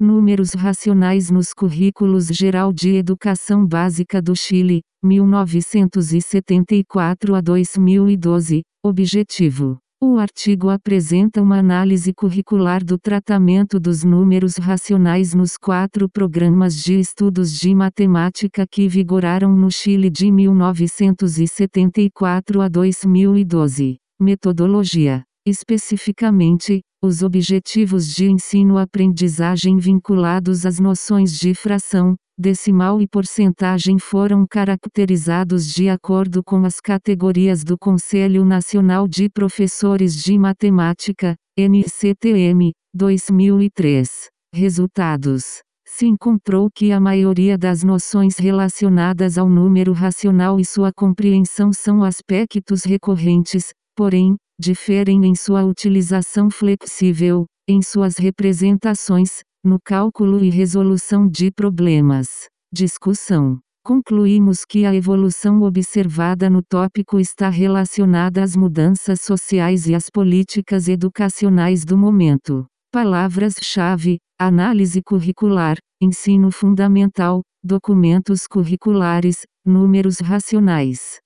Números racionais nos currículos geral de educação básica do Chile, 1974 a 2012, objetivo. O artigo apresenta uma análise curricular do tratamento dos números racionais nos 4 programas de estudos de matemática que vigoraram no Chile de 1974 a 2012. Metodologia. Especificamente, os objetivos de ensino-aprendizagem vinculados às noções de fração, decimal e porcentagem foram caracterizados de acordo com as categorias do Conselho Nacional de Professores de Matemática, NCTM, 2003. Resultados. Se encontrou que a maioria das noções relacionadas ao número racional e sua compreensão são aspectos recorrentes, porém, diferem em sua utilização flexível, em suas representações, no cálculo e resolução de problemas. Discussão. Concluímos que a evolução observada no tópico está relacionada às mudanças sociais e às políticas educacionais do momento. Palavras-chave: análise curricular, ensino fundamental, documentos curriculares, números racionais.